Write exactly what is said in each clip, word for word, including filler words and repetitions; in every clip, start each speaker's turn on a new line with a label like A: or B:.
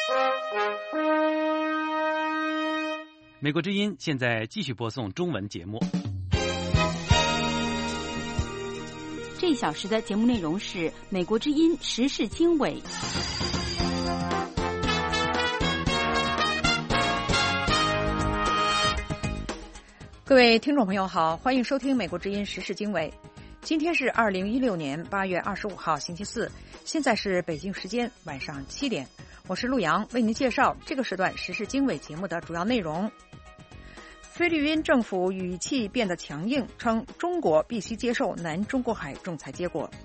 A: 美国之音现在继续播送中文节目。
B: 这一小时的节目内容是美国之音时事经纬。
C: 各位听众朋友好，欢迎收听美国之音时事经纬。今天是二零一六年八月二十五号星期四，现在是北京时间晚上七点，我是陆洋，为您介绍这个时段时事经纬节目的主要内容。菲律宾政府语气变得强硬，称中国必须接受南中国海仲裁结果。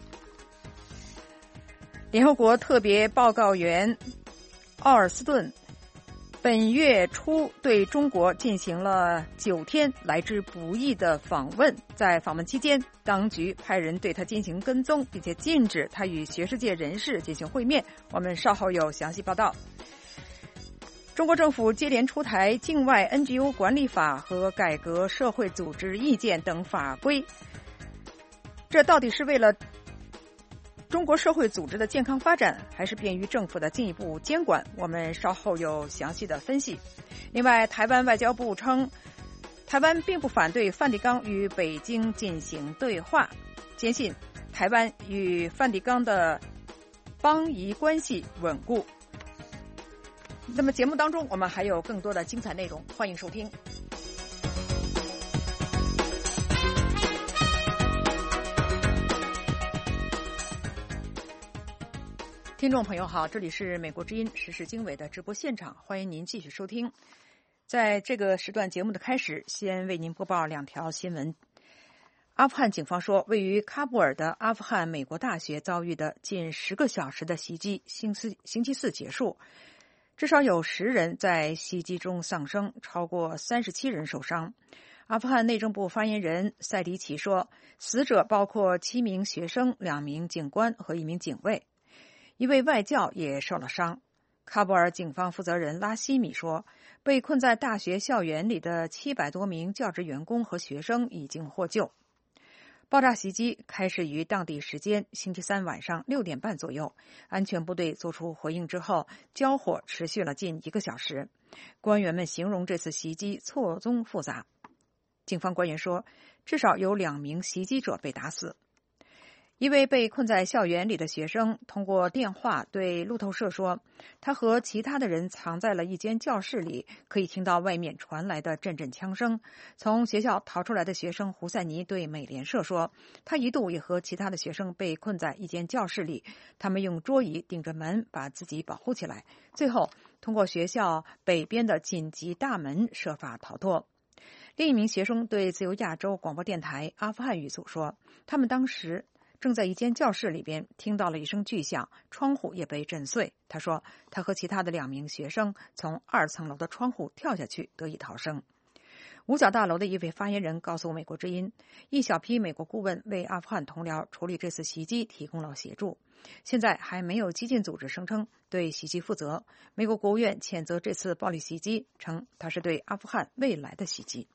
C: 联合国特别报告员奥尔斯顿本月初对中国进行了九天来之不易的访问，在访问期间，当局派人对他进行跟踪，并且禁止他与学术界人士进行会面。我们稍后有详细报道。中国政府接连出台境外 N G O 管理法和改革社会组织意见等法规，这到底是为了中国社会组织的健康发展，还是便于政府的进一步监管？我们稍后有详细的分析。另外，台湾外交部称，台湾并不反对梵蒂冈与北京进行对话，坚信台湾与梵蒂冈的邦谊关系稳固。那么节目当中我们还有更多的精彩内容，欢迎收听。听众朋友好，这里是美国之音时事经纬的直播现场，欢迎您继续收听。在这个时段节目的开始，先为您播报两条新闻。阿富汗警方说，位于喀布尔的阿富汗美国大学遭遇的近十个小时的袭击星期星期四结束，至少有十人在袭击中丧生，超过三十七人受伤。阿富汗内政部发言人塞迪奇说，死者包括七名学生、两名警官和一名警卫，一位外教也受了伤。喀布尔警方负责人拉希米说，被困在大学校园里的七百多名教职员工和学生已经获救。爆炸袭击开始于当地时间星期三晚上六点半左右，安全部队做出回应之后，交火持续了近一个小时。官员们形容这次袭击错综复杂。警方官员说，至少有两名袭击者被打死。一位被困在校园里的学生通过电话对路透社说，他和其他的人藏在了一间教室里，可以听到外面传来的阵阵枪声。从学校逃出来的学生胡塞尼对美联社说，他一度也和其他的学生被困在一间教室里，他们用桌椅顶着门把自己保护起来，最后通过学校北边的紧急大门设法逃脱。另一名学生对自由亚洲广播电台阿富汗语组说，他们当时正在一间教室里边听到了一声巨响，窗户也被震碎。他说，他和其他的两名学生从二层楼的窗户跳下去得以逃生。五角大楼的一位发言人告诉美国之音，一小批美国顾问为阿富汗同僚处理这次袭击提供了协助。现在还没有激进组织声称对袭击负责。美国国务院谴责这次暴力袭击，称它是对阿富汗未来的袭击。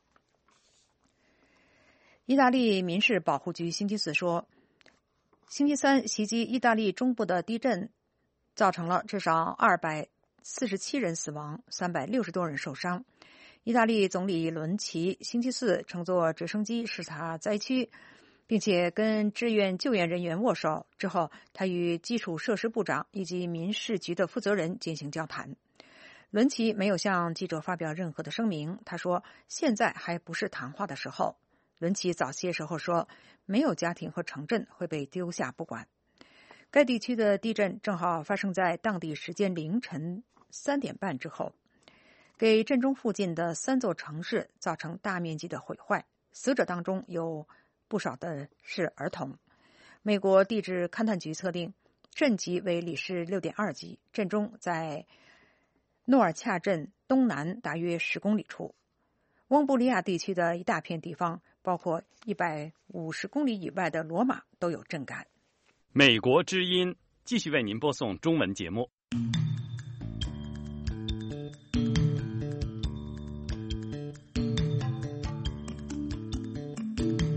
C: 意大利民事保护局星期四说，星期三袭击意大利中部的地震造成了至少二百四十七人死亡，三百六十多人受伤。意大利总理伦齐星期四乘坐直升机视察灾区，并且跟志愿救援人员握手。之后，他与基础设施部长以及民事局的负责人进行交谈。伦齐没有向记者发表任何的声明，他说，现在还不是谈话的时候。伦齐早些时候说，没有家庭和城镇会被丢下不管。该地区的地震正好发生在当地时间凌晨三点半之后，给震中附近的三座城市造成大面积的毁坏，死者当中有不少的是儿童。美国地质勘探局测定震级为里氏 六点二 级，震中在诺尔恰镇东南大约十公里处。翁布利亚地区的一大片地方，包括一百五十公里以外的罗马都有震感。
A: 美国之音继续为您播送中文节目。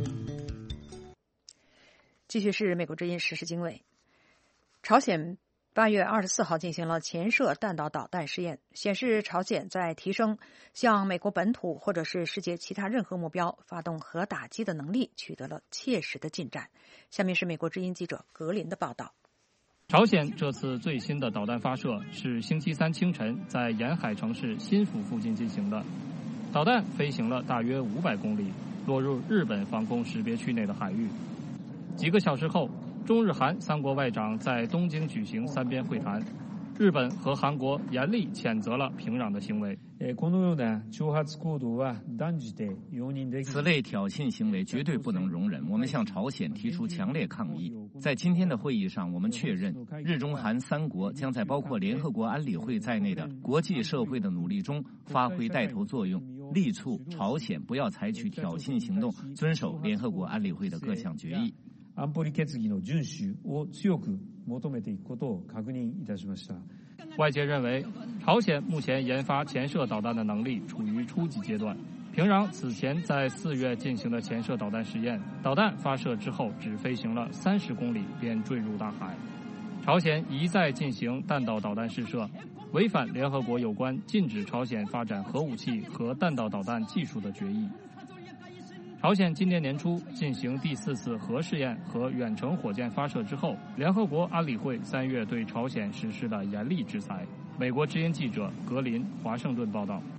C: 继续是美国之音时事经纬。朝鲜八月二十四号进行了潜射弹道导弹试验，显示朝鲜在提升向美国本土或者是世界其他任何目标发动核打击的能力取得了切实的进展。下面是美国之音记者格林的报道。
D: 朝鲜这次最新的导弹发射是星期三清晨在沿海城市新府附近进行的，导弹飞行了大约五百公里，落入日本防空识别区内的海域。几个小时后，中日韩三国外长在东京举行三边会谈，日本和韩国严厉谴责了平壤的行为。
E: 此类挑衅行为绝对不能容忍，我们向朝鲜提出强烈抗议。在今天的会议上，我们确认日中韩三国将在包括联合国安理会在内的国际社会的努力中发挥带头作用，力促朝鮮不要采取挑衅行動，遵守聯合國安理會的各項決議。
F: 安保理決議の遵守を強く求めていくことを確認いたしました。
D: 外界认为，朝鲜目前研发潜射导弹的能力处于初级阶段。平壤此前在四月进行的潜射导弹实验，导弹发射之后只飞行了三十公里便坠入大海。朝鲜一再进行弹道导弹试射，违反联合国有关禁止朝鲜发展核武器和弹道导弹技术的决议。朝鲜今年年初进行第四次核试验和远程火箭发射之后，联合国安理会三月对朝鲜实施了严厉制裁。美国之音记者格林华盛顿报道。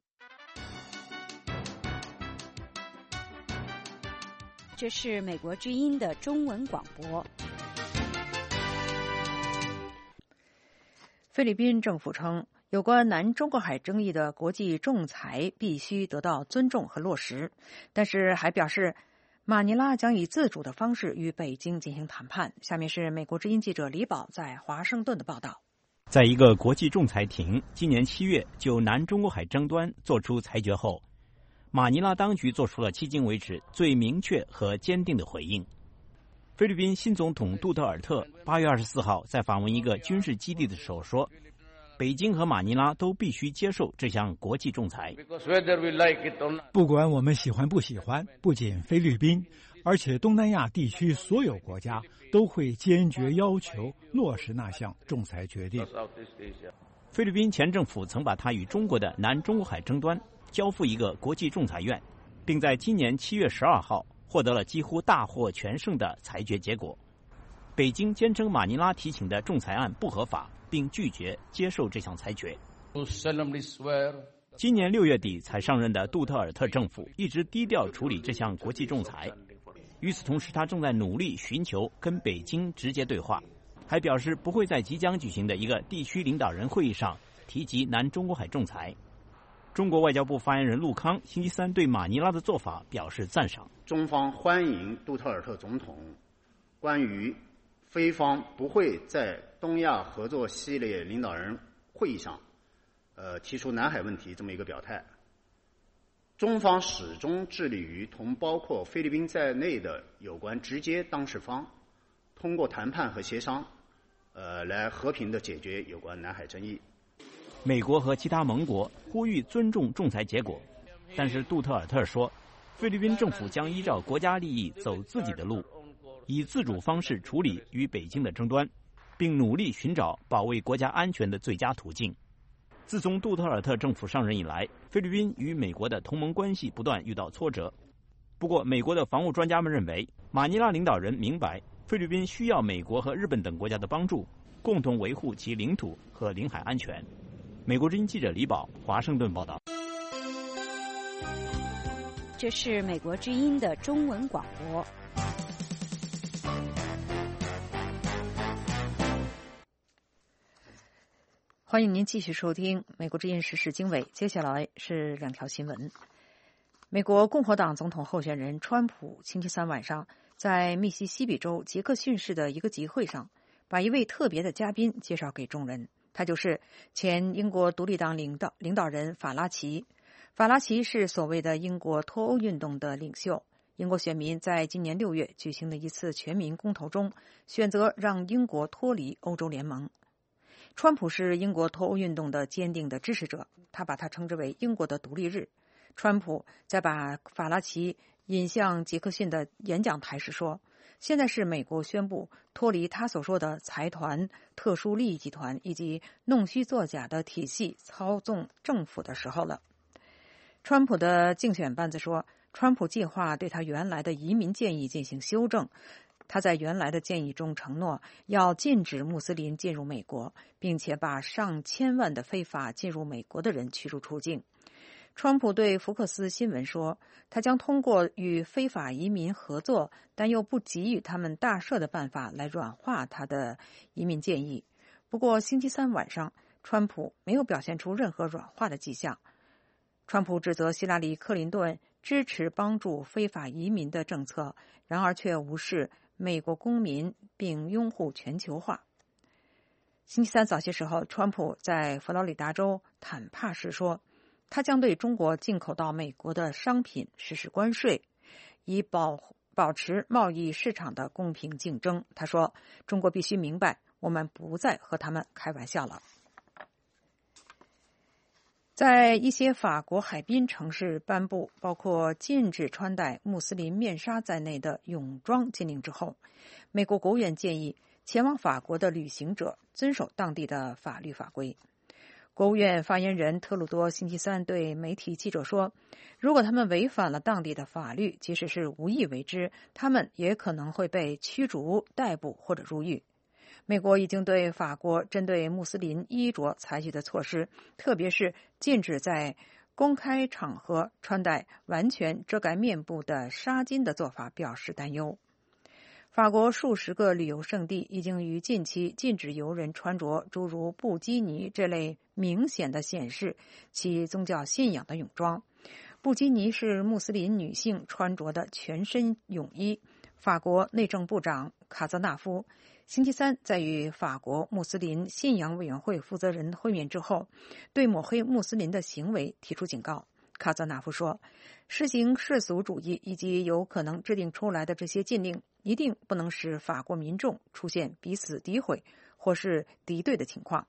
B: 这是美国之音的中文广播。
C: 菲律宾政府称，有关南中国海争议的国际仲裁必须得到尊重和落实，但是还表示，马尼拉将以自主的方式与北京进行谈判。下面是美国之音记者李宝在华盛顿的报道。
G: 在一个国际仲裁庭今年七月就南中国海争端作出裁决后，马尼拉当局做出了迄今为止最明确和坚定的回应。菲律宾新总统杜特尔特八月二十四号在访问一个军事基地的时候说，北京和马尼拉都必须接受这项国际仲裁。
H: 不管我们喜欢不喜欢，不仅菲律宾，而且东南亚地区所有国家都会坚决要求落实那项仲裁决定。
G: 菲律宾前政府曾把它与中国的南中国海争端交付一个国际仲裁院，并在今年七月十二号获得了几乎大获全胜的裁决结果。北京坚称马尼拉提请的仲裁案不合法，并拒绝接受这项裁决。今年六月底才上任的杜特尔特政府一直低调处理这项国际仲裁，与此同时，他正在努力寻求跟北京直接对话，还表示不会在即将举行的一个地区领导人会议上提及南中国海仲裁。中国外交部发言人陆康星期三对马尼拉的做法表示赞赏。
I: 中方欢迎杜特尔特总统关于菲方不会在东亚合作系列领导人会议上呃，提出南海问题这么一个表态。中方始终致力于同包括菲律宾在内的有关直接当事方通过谈判和协商呃，来和平地解决有关南海争议。
G: 美国和其他盟国呼吁尊重仲裁结果，但是杜特尔特说，菲律宾政府将依照国家利益走自己的路，以自主方式处理与北京的争端，并努力寻找保卫国家安全的最佳途径。自从杜特尔特政府上任以来，菲律宾与美国的同盟关系不断遇到挫折。不过，美国的防务专家们认为，马尼拉领导人明白菲律宾需要美国和日本等国家的帮助，共同维护其领土和领海安全。美国之音记者李宝，华盛顿报道。
B: 这是美国之音的中文广播。
C: 欢迎您继续收听美国之音时事经纬，接下来是两条新闻。美国共和党总统候选人川普星期三晚上在密西西比州杰克逊市的一个集会上，把一位特别的嘉宾介绍给众人，他就是前英国独立党领导领导人法拉奇。法拉奇是所谓的英国脱欧运动的领袖。英国选民在今年六月举行的一次全民公投中，选择让英国脱离欧洲联盟。川普是英国脱欧运动的坚定的支持者，他把它称之为英国的独立日。川普在把法拉奇引向杰克逊的演讲台时说， 现在是美国宣布脱离他所说的财团、特殊利益集团以及弄虚作假的体系操纵政府的时候了。川普的竞选班子说，川普计划对他原来的移民建议进行修正。他在原来的建议中承诺要禁止穆斯林进入美国，并且把上千万的非法进入美国的人驱逐出境。川普对福克斯新闻说，他将通过与非法移民合作，但又不给予他们大赦的办法来软化他的移民建议。不过星期三晚上，川普没有表现出任何软化的迹象。川普指责希拉里·克林顿支持帮助非法移民的政策，然而却无视美国公民并拥护全球化。星期三早些时候，川普在佛罗里达州坦帕市说，他将对中国进口到美国的商品实施关税，以保保持贸易市场的公平竞争。他说，中国必须明白，我们不再和他们开玩笑了。在一些法国海滨城市颁布包括禁止穿戴穆斯林面纱在内的泳装禁令之后，美国国务院建议前往法国的旅行者遵守当地的法律法规。国务院发言人特鲁多星期三对媒体记者说，如果他们违反了当地的法律，即使是无意为之，他们也可能会被驱逐、逮捕或者入狱。美国已经对法国针对穆斯林衣着采取的措施，特别是禁止在公开场合穿戴完全遮盖面部的纱巾的做法表示担忧。法国数十个旅游胜地已经于近期禁止游人穿着诸如布基尼这类明显的显示其宗教信仰的泳装。布基尼是穆斯林女性穿着的全身泳衣。法国内政部长卡泽纳夫星期三在与法国穆斯林信仰委员会负责人会面之后，对抹黑穆斯林的行为提出警告。卡泽纳夫说，实行世俗主义以及有可能制定出来的这些禁令一定不能使法国民众出现彼此诋毁或是敌对的情况。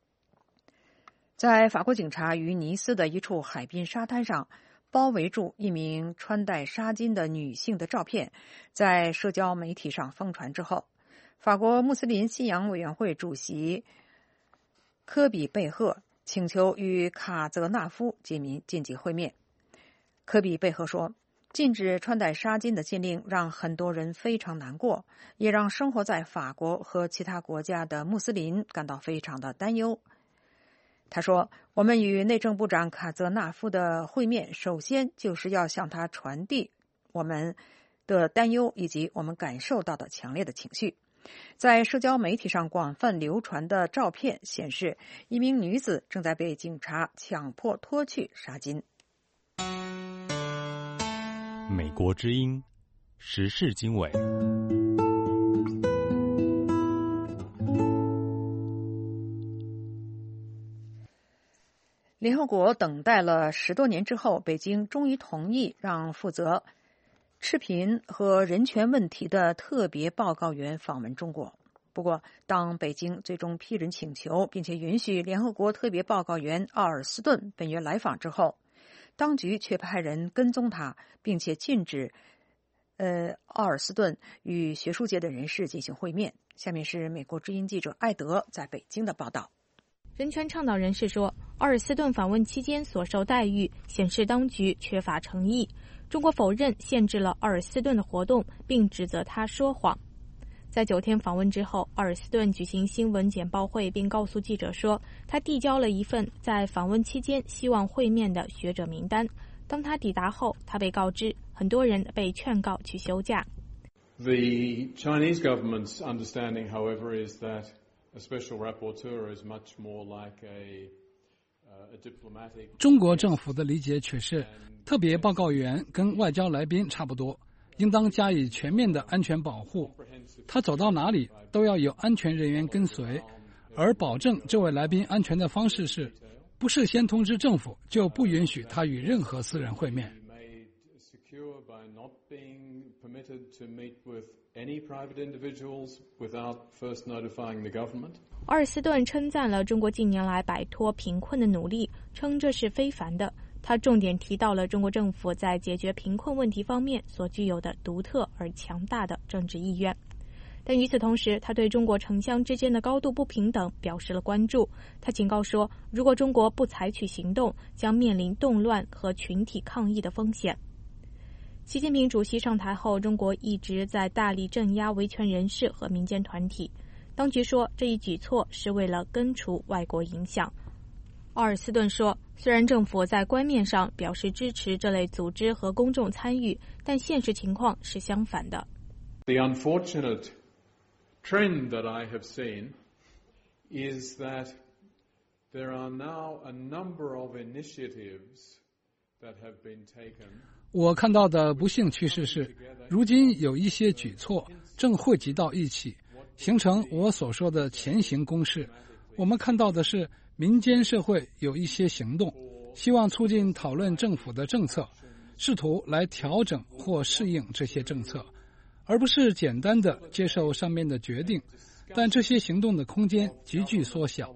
C: 在法国警察于尼斯的一处海滨沙滩上包围住一名穿戴纱巾的女性的照片在社交媒体上疯传之后，法国穆斯林信仰委员会主席科比贝赫请求与卡泽纳夫进行紧急会面。科比贝赫说，禁止穿戴纱巾的禁令让很多人非常难过，也让生活在法国和其他国家的穆斯林感到非常的担忧。他说，我们与内政部长卡泽纳夫的会面首先就是要向他传递我们的担忧以及我们感受到的强烈的情绪。在社交媒体上广泛流传的照片显示，一名女子正在被警察强迫脱去纱巾。
J: 美国之音时事经纬。
C: 联合国等待了十多年之后，北京终于同意让负责赤贫和人权问题的特别报告员访问中国。不过，当北京最终批准请求，并且允许联合国特别报告员奥尔斯顿本月来访之后，当局却派人跟踪他，并且禁止呃奥尔斯顿与学术界的人士进行会面。下面是美国之音记者艾德在北京的报道。
K: 人权倡导人士说，奥尔斯顿访问期间所受待遇显示当局缺乏诚意。中国否认限制了奥尔斯顿的活动，并指责他说谎。在九天访问之后，奥尔斯顿举行新闻简报会，并告诉记者说，他递交了一份在访问期间希望会面的学者名单。当他抵达后，他被告知很多人被劝告去休假。
L: The Chinese government's understanding, however, is that a special rapporteur is much more like a a diplomatic.
M: 中国政府的理解却是，特别报告员跟外交来宾差不多，应当加以全面的安全保护。他走到哪里都要有安全人员跟随，而保证这位来宾安全的方式是，不事先通知政府，就不允许他与任何私人会面。
K: 奥尔斯顿称赞了中国近年来摆脱贫困的努力，称这是非凡的。 他重点提到了中国政府在解决贫困问题方面所具有的独特而强大的政治意愿。但与此同时，他对中国城乡之间的高度不平等表示了关注。他警告说，如果中国不采取行动，将面临动乱和群体抗议的风险。习近平主席上台后，中国一直在大力镇压维权人士和民间团体。当局说，这一举措是为了根除外国影响。奥尔斯顿说，虽然政府在官面上表示支持这类组织和公众参与，但现实情况是相反的。
L: The unfortunate trend that I have seen is that there are now a number of initiatives that have been taken.
M: 我看到的不幸趋势是，如今有一些举措正汇集到一起，形成我所说的前行攻势。我们看到的是，民间社会有一些行动，希望促进讨论政府的政策，试图来调整或适应这些政策，而不是简单的接受上面的决定。但这些行动的空间急剧缩小。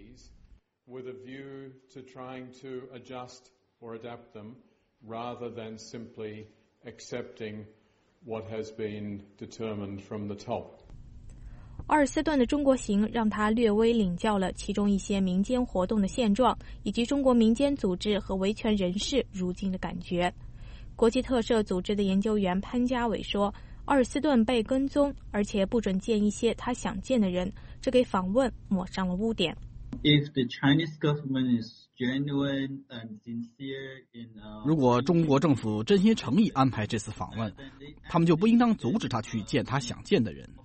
L: rather than simply accepting what has been determined from the top.
K: 奥尔斯顿的中国行让他略微领教了其中一些民间活动的现状，以及中国民间组织和维权人士如今的感觉。国际特赦组织的研究员潘家伟说，奥尔斯顿被跟踪，而且不准见一些他想见的人，这给访问抹上了污点。
N: If the Chinese government is genuine and sincere in, uh,
O: 如果中国政府真心诚意安排这次访问，他们就不应当阻止他去见他想见的人。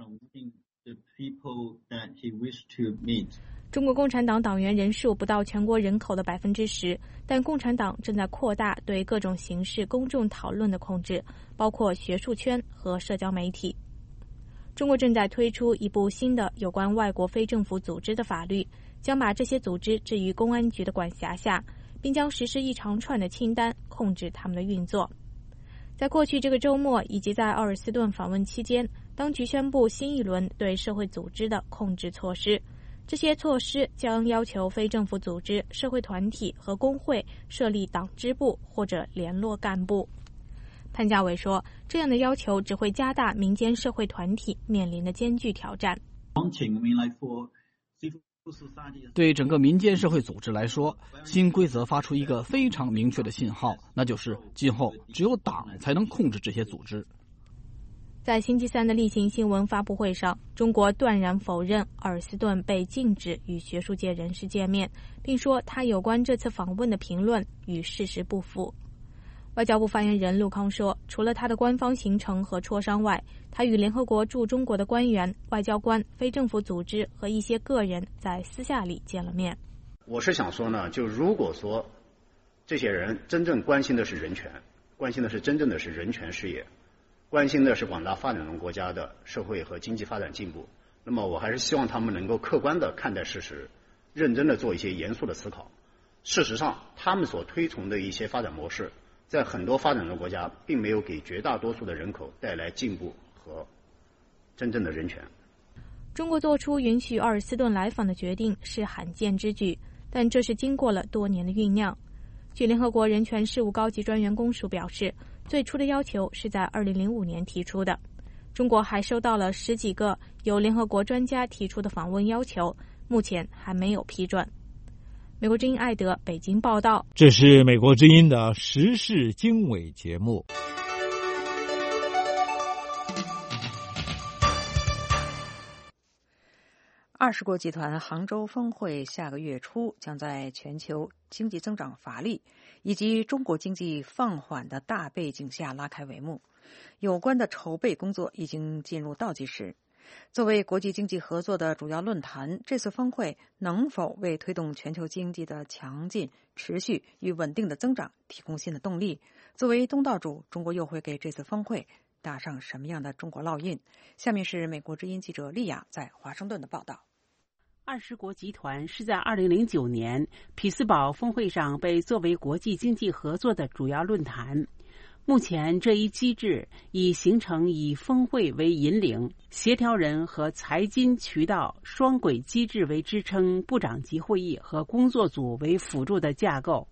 K: 中国共产党党员人数不到全国人口的百分之十，但共产党正在扩大对各种形式公众讨论的控制，包括学术圈和社交媒体。中国正在推出一部新的有关外国非政府组织的法律，将把这些组织置于公安局的管辖下，并将实施一长串的清单，控制他们的运作。在过去这个周末以及在奥尔斯顿访问期间，当局宣布新一轮对社会组织的控制措施。这些措施将要求非政府组织、社会团体和工会设立党支部或者联络干部。潘家伟说，这样的要求只会加大民间社会团体面临的艰巨挑战。
O: 对整个民间社会组织来说，新规则发出一个非常明确的信号，那就是今后只有党才能控制这些组织。
K: 在星期三的例行新闻发布会上，中国断然否认奥尔斯顿被禁止与学术界人士见面，并说他有关这次访问的评论与事实不符。外交部发言人陆康说，除了他的官方行程和磋商外，他与联合国驻中国的官员、外交官、非政府组织和一些个人在私下里见了面。
I: 我是想说呢，就如果说这些人真正关心的是人权，关心的是真正的是人权事业，关心的是广大发展中国家的社会和经济发展进步，那么我还是希望他们能够客观地看待事实，认真地做一些严肃的思考。事实上，他们所推崇的一些发展模式，在很多发展中国家并没有给绝大多数的人口带来进步和真正的人权。
K: 中国做出允许奥尔斯顿来访的决定是罕见之举，但这是经过了多年的酝酿。据联合国人权事务高级专员公署表示，最初的要求是在二零零五年提出的。中国还收到了十几个由联合国专家提出的访问要求，目前还没有批准。美国之音艾德北京报道。
H: 这是美国之音的时事经纬节目。
C: 二十国集团杭州峰会下个月初将在全球经济增长乏力以及中国经济放缓的大背景下拉开帷幕，有关的筹备工作已经进入倒计时。作为国际经济合作的主要论坛，这次峰会能否为推动全球经济的强劲、持续与稳定的增长提供新的动力？作为东道主，中国又会给这次峰会打上什么样的中国烙印？下面是美国之音记者丽亚在华盛顿的报道。
P: 二十国集团是在二零零九年匹兹堡峰会上被作为国际经济合作的主要论坛。目前这一机制已形成以峰会为引领、协调人和财经渠道双轨机制为支撑、部长级会议和工作组为辅助的架构。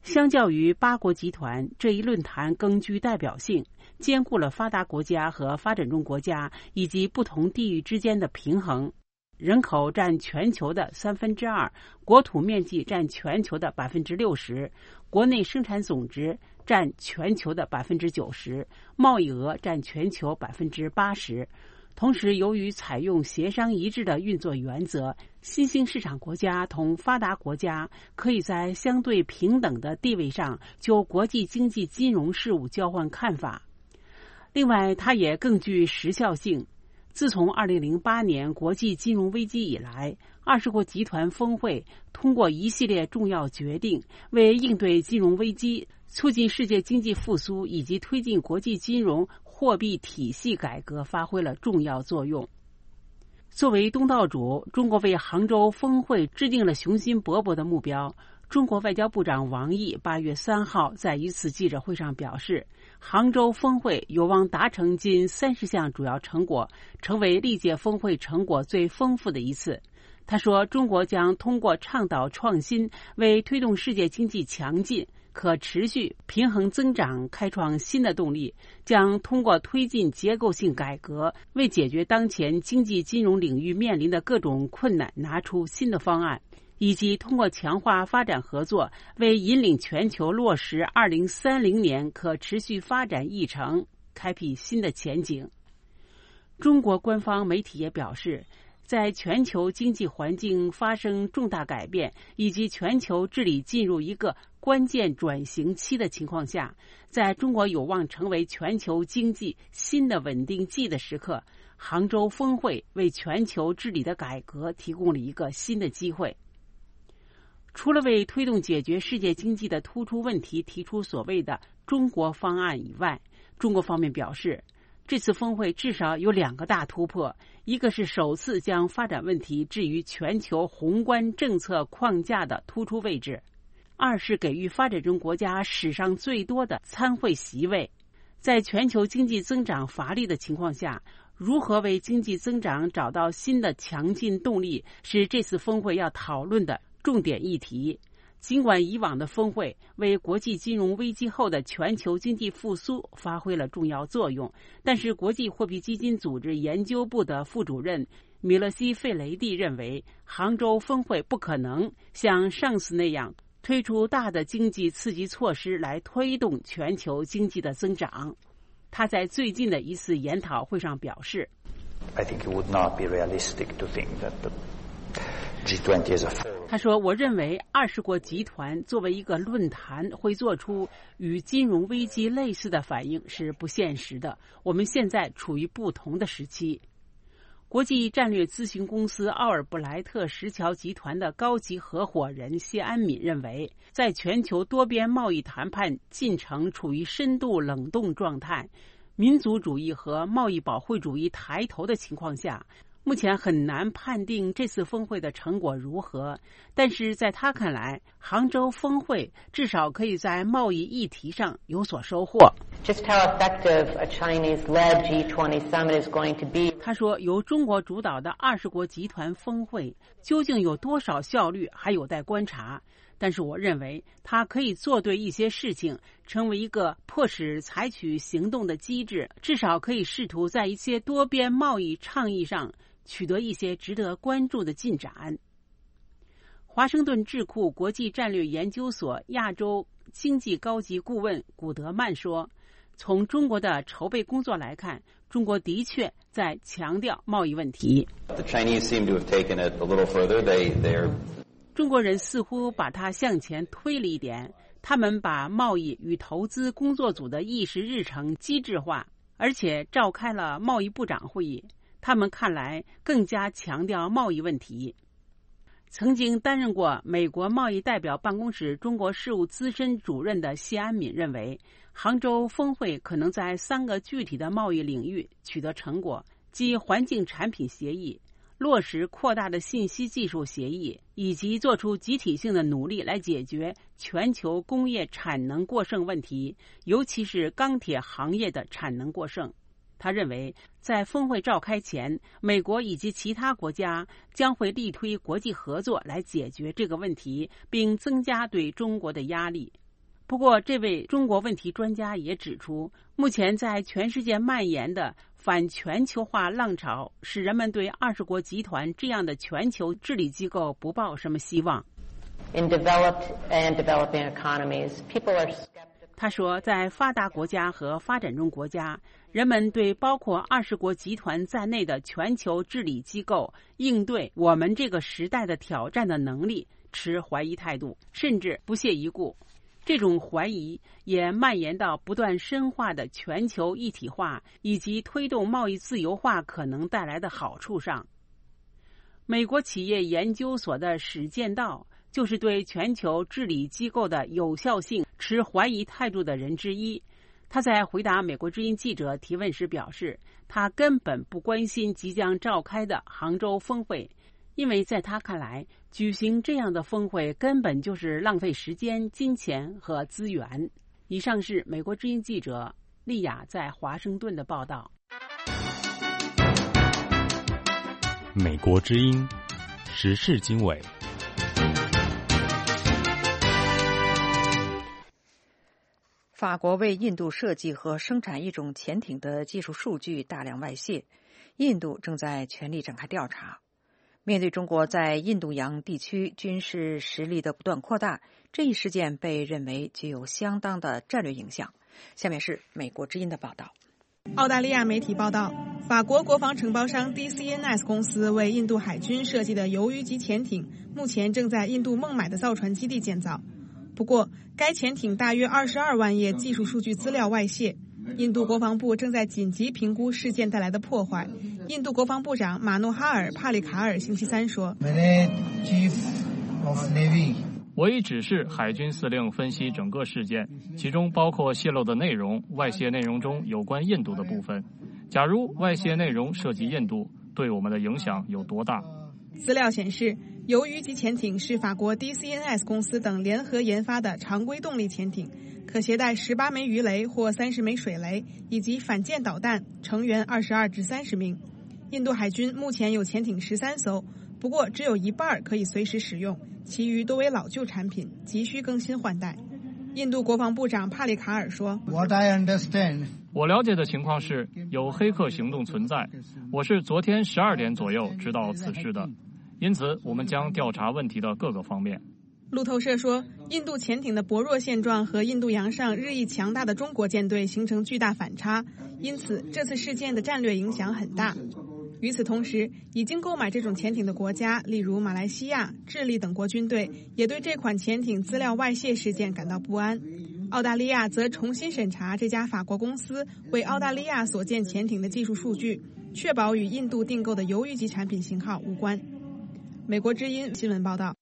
P: 相较于八国集团，这一论坛更具代表性，兼顾了发达国家和发展中国家以及不同地域之间的平衡。人口占全球的三分之二，国土面积占全球的百分之六十，国内生产总值占全球的百分之九十，贸易额占全球百分之八十。同时，由于采用协商一致的运作原则，新兴市场国家同发达国家可以在相对平等的地位上就国际经济金融事务交换看法。另外，它也更具时效性。自从二零零八年国际金融危机以来，二十国集团峰会通过一系列重要决定，为应对金融危机、促进世界经济复苏以及推进国际金融货币体系改革发挥了重要作用。作为东道主，中国为杭州峰会制定了雄心勃勃的目标。中国外交部长王毅八月三号在一次记者会上表示，杭州峰会有望达成近三十项主要成果，成为历届峰会成果最丰富的一次。他说，中国将通过倡导创新，为推动世界经济强劲、可持续、平衡增长开创新的动力，将通过推进结构性改革，为解决当前经济金融领域面临的各种困难拿出新的方案，以及通过强化发展合作，为引领全球落实二零三零年可持续发展议程开辟新的前景。中国官方媒体也表示，在全球经济环境发生重大改变以及全球治理进入一个关键转型期的情况下，在中国有望成为全球经济新的稳定剂的时刻，杭州峰会为全球治理的改革提供了一个新的机会。除了为推动解决世界经济的突出问题提出所谓的中国方案以外，中国方面表示，这次峰会至少有两个大突破，一个是首次将发展问题置于全球宏观政策框架的突出位置，二是给予发展中国家史上最多的参会席位。在全球经济增长乏力的情况下，如何为经济增长找到新的强劲动力，是这次峰会要讨论的重点议题。尽管以往的峰会为国际金融危机后的全球经济复苏发挥了重要作用，但是国际货币基金组织研究部的副主任米勒西·费雷蒂认为，杭州峰会不可能像上次那样推出大的经济刺激措施来推动全球经济的增长。他在最近的一次研讨会上表示，
Q: I think it would not be realistic to think that the G twenty as a whole.
P: 他说，我认为二十国集团作为一个论坛会做出与金融危机类似的反应是不现实的。我们现在处于不同的时期。国际战略咨询公司奥尔布莱特石桥集团的高级合伙人谢安敏认为，在全球多边贸易谈判进程处于深度冷冻状态，民族主义和贸易保护主义抬头的情况下，目前很难判定这次峰会的成果如何，但是在他看来，杭州峰会至少可以在贸易议题上有所收获。
R: Just how effective a Chinese-led G twenty summit is going to be.
P: 他说，由中国主导的二十国集团峰会究竟有多少效率还有待观察，但是我认为它可以做对一些事情，成为一个迫使采取行动的机制，至少可以试图在一些多边贸易倡议上取得一些值得关注的进展。华盛顿智库国际战略研究所亚洲经济高级顾问古德曼说，从中国的筹备工作来看，中国的确在强调贸易问题。
Q: The Chinese seem to have taken it a little further. They, they're...
P: 中国人似乎把它向前推了一点，他们把贸易与投资工作组的议事日程机制化，而且召开了贸易部长会议。他们看来更加强调贸易问题。曾经担任过美国贸易代表办公室中国事务资深主任的谢安敏认为，杭州峰会可能在三个具体的贸易领域取得成果，即环境产品协议、落实扩大的信息技术协议，以及做出集体性的努力来解决全球工业产能过剩问题，尤其是钢铁行业的产能过剩。他认为，在峰会召开前，美国以及其他国家将会力推国际合作来解决这个问题，并增加对中国的压力。 不过，这位中国问题专家也指出，目前在全世界蔓延的反全球化浪潮，使人们对二十国集团这样的全球治理机构不抱什么希望。
R: In developed and developing economies, people are skeptical.
P: 他说，在发达国家和发展中国家，人们对包括二十国集团在内的全球治理机构应对我们这个时代的挑战的能力持怀疑态度，甚至不屑一顾。这种怀疑也蔓延到不断深化的全球一体化以及推动贸易自由化可能带来的好处上。美国企业研究所的史建道就是对全球治理机构的有效性持怀疑态度的人之一。他在回答美国之音记者提问时表示，他根本不关心即将召开的杭州峰会，因为在他看来，举行这样的峰会根本就是浪费时间、金钱和资源。以上是美国之音记者丽雅在华盛顿的报道。
J: 美国之音时事经纬。
C: 法国为印度设计和生产一种潜艇的技术数据大量外泄，印度正在全力展开调查。面对中国在印度洋地区军事实力的不断扩大，这一事件被认为具有相当的战略影响。下面是美国之音的报道。
S: 澳大利亚媒体报道，法国国防承包商 D C N S 公司为印度海军设计的鱿鱼级潜艇，目前正在印度孟买的造船基地建造。不过，该潜艇大约二十二万页技术数据资料外泄，印度国防部正在紧急评估事件带来的破坏。印度国防部长马诺哈尔·帕里卡尔星期三说：“
D: 我已指示海军司令分析整个事件，其中包括泄露的内容、外泄内容中有关印度的部分。假如外泄内容涉及印度，对我们的影响有多大？”
S: 资料显示，鱿鱼级潜艇是法国 D C N S 公司等联合研发的常规动力潜艇，可携带十八枚鱼雷或三十枚水雷，以及反舰导弹，成员二十二至三十名。印度海军目前有潜艇十三艘，不过只有一半可以随时使用，其余多为老旧产品，急需更新换代。印度国防部长帕里卡尔说：“
T: What I understand。”
D: 我了解的情况是有黑客行动存在，我是昨天十二点左右知道此事的，因此我们将调查问题的各个方面。
S: 路透社说，印度潜艇的薄弱现状和印度洋上日益强大的中国舰队形成巨大反差，因此这次事件的战略影响很大。与此同时，已经购买这种潜艇的国家，例如马来西亚、智利等国军队，也对这款潜艇资料外泄事件感到不安。澳大利亚则重新审查这家法国公司为澳大利亚所建潜艇的技术数据，确保与印度订购的鱿鱼级产品型号无关。美国之音新闻报道。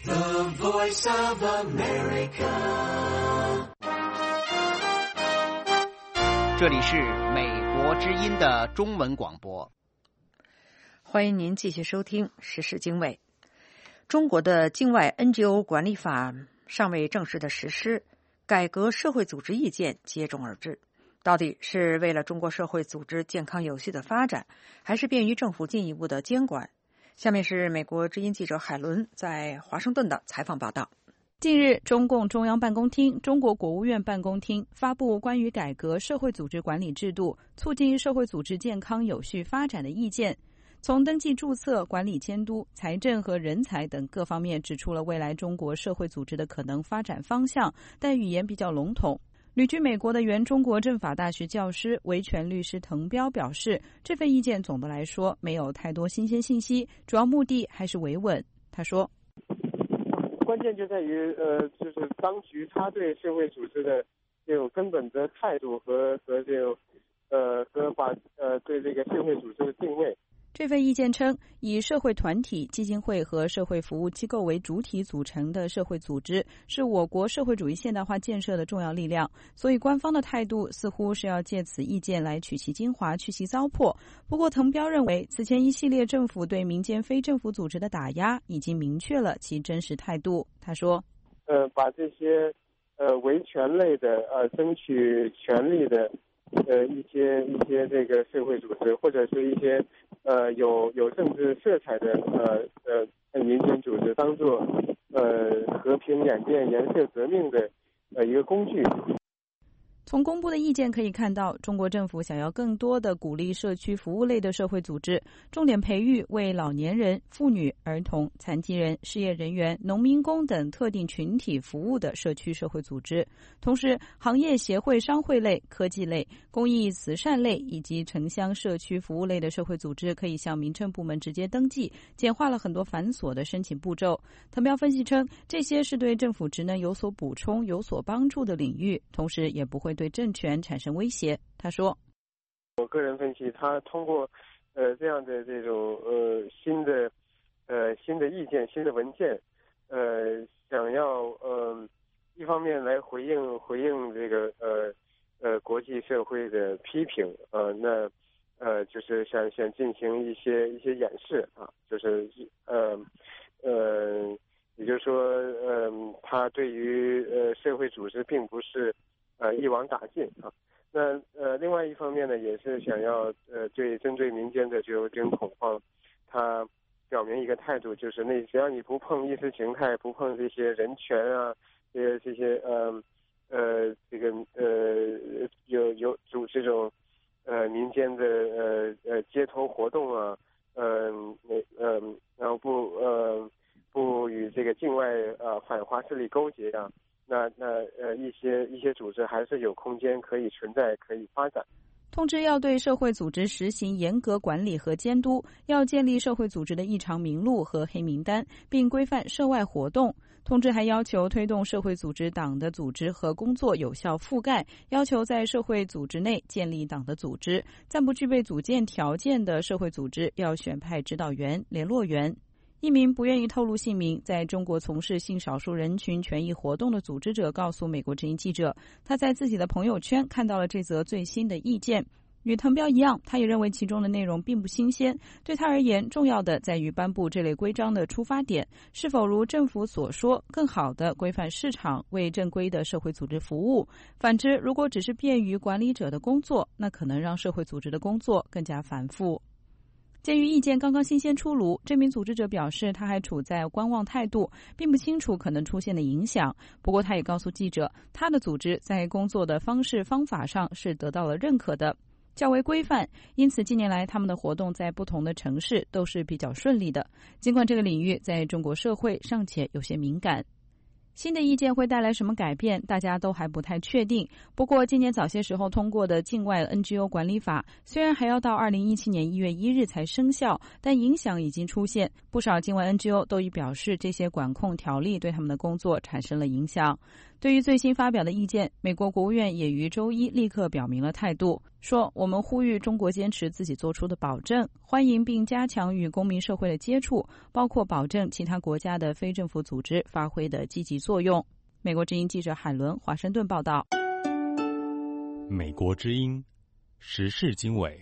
U: 这里是美国之音的中文广播。
C: 欢迎您继续收听时事经纬。中国的境外 N G O 管理法尚未正式的实施，改革社会组织意见接踵而至。到底是为了中国社会组织健康有序的发展，还是便于政府进一步的监管？下面是美国之音记者海伦在华盛顿的采访报道。
B: 近日，中共中央办公厅、中国国务院办公厅发布关于改革社会组织管理制度、促进社会组织健康有序发展的意见。从登记注册、管理监督、财政和人才等各方面指出了未来中国社会组织的可能发展方向，但语言比较笼统。旅居美国的原中国政法大学教师、维权律师滕彪表示，这份意见总的来说没有太多新鲜信息，主要目的还是维稳。他说，
V: 关键就在于呃，就是当局他对社会组织的这种根本的态度和和这种呃和把呃对这个社会组织的定位。
B: 这份意见称，以社会团体、基金会和社会服务机构为主体组成的社会组织是我国社会主义现代化建设的重要力量，所以官方的态度似乎是要借此意见来取其精华、去其糟粕。不过滕彪认为，此前一系列政府对民间非政府组织的打压已经明确了其真实态度。他说，
V: 呃，把这些呃维权类的呃争取权利的呃一些一些这个社会组织，或者是一些呃有有政治色彩的呃呃民间组织，当做呃和平演变、颜色革命的呃一个工具。
B: 从公布的意见可以看到，中国政府想要更多的鼓励社区服务类的社会组织，重点培育为老年人、妇女、儿童、残疾人、失业人员、农民工等特定群体服务的社区社会组织。同时，行业协会、商会类、科技类、公益慈善类以及城乡社区服务类的社会组织可以向民政部门直接登记，简化了很多繁琐的申请步骤。藤彪分析称，这些是对政府职能有所补充、有所帮助的领域，同时也不会对政权产生威胁。他说，
V: 我个人分析，他通过呃这样的这种呃新的呃新的意见、新的文件，呃想要呃一方面来回应回应这个呃呃国际社会的批评，呃那呃就是想想进行一些一些演示啊，就是呃呃也就是说呃他对于呃社会组织并不是呃，一网打尽啊。那呃，另外一方面呢，也是想要呃，对针对民间的这种这种恐慌，他表明一个态度，就是那只要你不碰意识形态，不碰这些人权啊，这些这些呃呃这个呃有有组这种呃民间的呃呃街头活动啊，嗯呃呃然后不呃不与这个境外呃反华势力勾结啊。那那呃一些一些组织还是有空间可以存在可以发展。
B: 通知要对社会组织实行严格管理和监督，要建立社会组织的异常名录和黑名单，并规范涉外活动。通知还要求推动社会组织党的组织和工作有效覆盖，要求在社会组织内建立党的组织，暂不具备组建条件的社会组织要选派指导员、联络员。一名不愿意透露姓名，在中国从事性少数人群权益活动的组织者告诉美国之音记者，他在自己的朋友圈看到了这则最新的意见。与藤彪一样，他也认为其中的内容并不新鲜。对他而言，重要的在于颁布这类规章的出发点是否如政府所说，更好地规范市场，为正规的社会组织服务。反之，如果只是便于管理者的工作，那可能让社会组织的工作更加繁复。鉴于意见刚刚新鲜出炉，这名组织者表示他还处在观望态度，并不清楚可能出现的影响。不过他也告诉记者，他的组织在工作的方式方法上是得到了认可的，较为规范，因此近年来他们的活动在不同的城市都是比较顺利的，尽管这个领域在中国社会尚且有些敏感。新的意见会带来什么改变，大家都还不太确定。不过今年早些时候通过的境外 N G O 管理法虽然还要到二零一七年一月一日才生效，但影响已经出现，不少境外 N G O 都已表示这些管控条例对他们的工作产生了影响。对于最新发表的意见，美国国务院也于周一立刻表明了态度，说我们呼吁中国坚持自己做出的保证，欢迎并加强与公民社会的接触，包括保证其他国家的非政府组织发挥的积极作用。美国之音记者海伦华盛顿报道。
J: 美国之音时事经纬。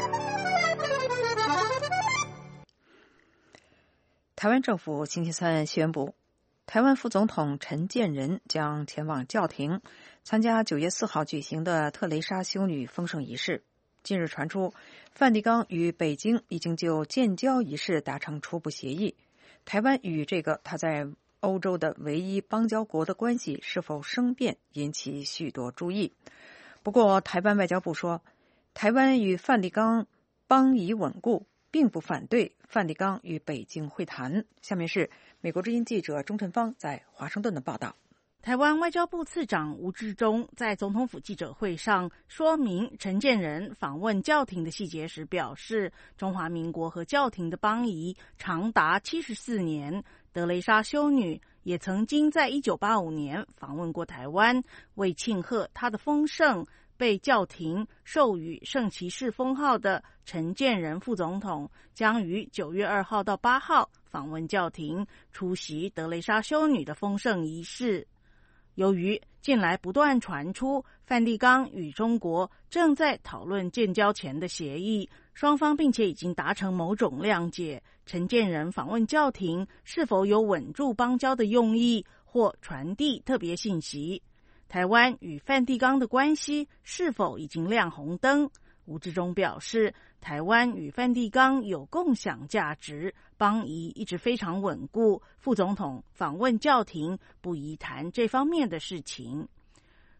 C: 台湾政府星期三宣布，台湾副总统陈建仁将前往教廷参加九月四号举行的特蕾莎修女封圣仪式。近日传出，梵蒂冈与北京已经就建交仪式达成初步协议，台湾与这个他在欧洲的唯一邦交国的关系是否生变，引起许多注意。不过台湾外交部说，台湾与梵蒂冈邦谊稳固，并不反对梵蒂冈与北京会谈。下面是美国之音记者钟晨芳在华盛顿的报道。
A: 台湾外交部次长吴志忠在总统府记者会上说明陈建仁访问教廷的细节时表示，中华民国和教廷的邦谊长达七十四年，德蕾莎修女也曾经在一九八五年访问过台湾，为庆贺她的丰盛，被教廷授予圣骑士封号的陈建仁副总统将于九月二号到八号访问教廷，出席德蕾莎修女的封圣仪式。由于近来不断传出梵蒂冈与中国正在讨论建交前的协议，双方并且已经达成某种谅解，陈建仁访问教廷是否有稳住邦交的用意，或传递特别信息？台湾与梵蒂冈的关系是否已经亮红灯？吴志忠表示，台湾与梵蒂冈有共享价值，邦谊一直非常稳固，副总统访问教廷不宜谈这方面的事情。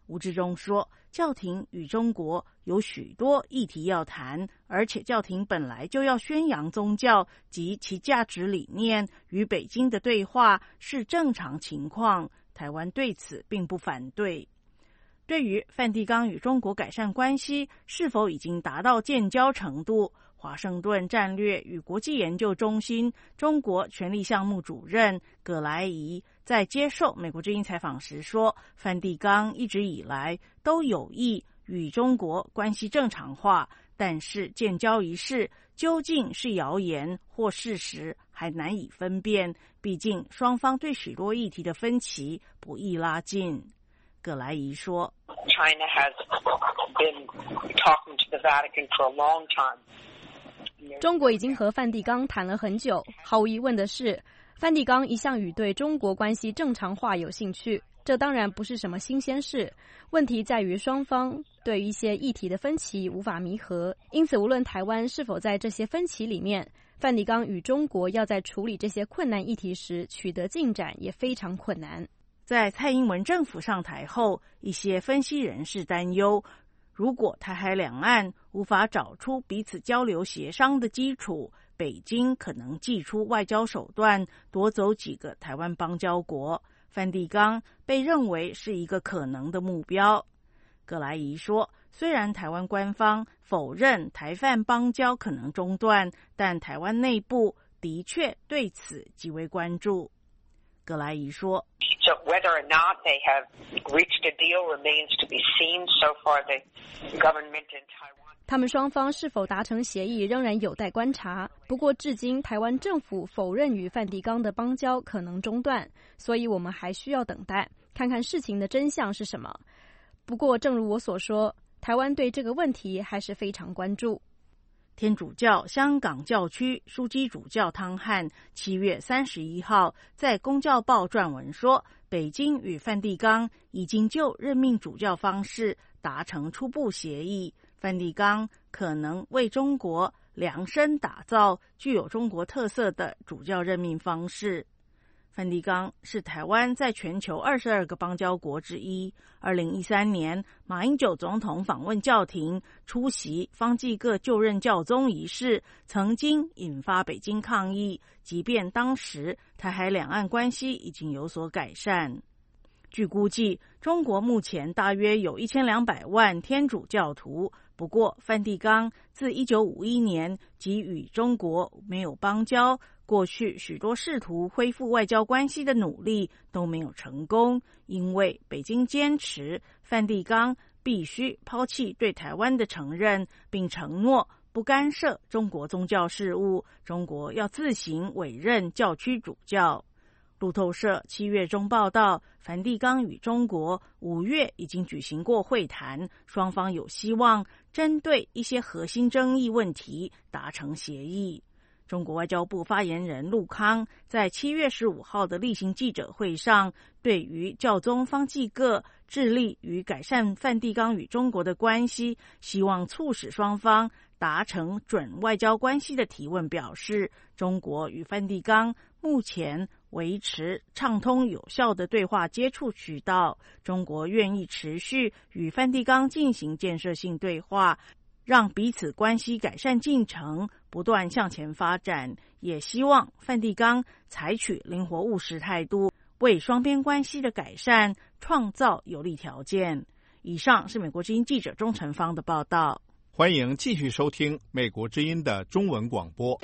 A: 吴志忠说，教廷与中国有许多议题要谈，而且教廷本来就要宣扬宗教及其价值理念，与北京的对话是正常情况，台湾对此并不反对。对于梵蒂冈与中国改善关系是否已经达到建交程度，华盛顿战略与国际研究中心中国权力项目主任葛莱仪在接受美国之音采访时说，梵蒂冈一直以来都有意与中国关系正常化，但是建交一事究竟是谣言或事实还难以分辨，毕竟双方对许多议题的分歧不易拉近。葛莱仪说，
E: China has been talking to the Vatican for a long time.
T: 中国已经和梵蒂冈谈了很久，毫无疑问的是，梵蒂冈一向与对中国关系正常化有兴趣，这当然不是什么新鲜事。问题在于双方对一些议题的分歧无法弥合，因此无论台湾是否在这些分歧里面，梵蒂冈与中国要在处理这些困难议题时取得进展也非常困难。
A: 在蔡英文政府上台后，一些分析人士担忧，如果台海两岸无法找出彼此交流协商的基础，北京可能祭出外交手段夺走几个台湾邦交国，梵蒂冈被认为是一个可能的目标。葛莱仪说，虽然台湾官方否认台梵邦交可能中断，但台湾内部的确对此极为关注。葛莱仪说，
E: So whether or not they have reached a deal remains to be seen. So far, the government in Taiwan.
T: 他们双方是否达成协议仍然有待观察。不过，至今台湾政府否认与梵蒂冈的邦交可能中断，所以我们还需要等待，看看事情的真相是什么。不过，正如我所说，台湾对这个问题还是非常关注。
A: 天主教香港教区枢机主教汤汉七月三十一号在《公教报》撰文说，北京与梵蒂冈已经就任命主教方式达成初步协议，梵蒂冈可能为中国量身打造具有中国特色的主教任命方式。梵蒂冈是台湾在全球二十二个邦交国之一。二零一三年，马英九总统访问教廷，出席方济各就任教宗仪式，曾经引发北京抗议，即便当时台海两岸关系已经有所改善。据估计，中国目前大约有一千两百万天主教徒，不过梵蒂冈自一九五一年即与中国没有邦交，过去许多试图恢复外交关系的努力都没有成功，因为北京坚持梵蒂冈必须抛弃对台湾的承认，并承诺不干涉中国宗教事务，中国要自行委任教区主教。路透社七月中报道，梵蒂冈与中国五月已经举行过会谈，双方有希望针对一些核心争议问题达成协议。中国外交部发言人陆康在七月十五号的例行记者会上，对于教宗方济各致力于改善梵蒂冈与中国的关系，希望促使双方达成准外交关系的提问表示，中国与梵蒂冈目前维持畅通有效的对话接触渠道，中国愿意持续与梵蒂冈进行建设性对话，让彼此关系改善进程不断向前发展，也希望梵蒂冈采取灵活务实态度，为双边关系的改善创造有利条件。以上是美国之音记者钟成芳的报道。
W: 欢迎继续收听美国之音的中文广播。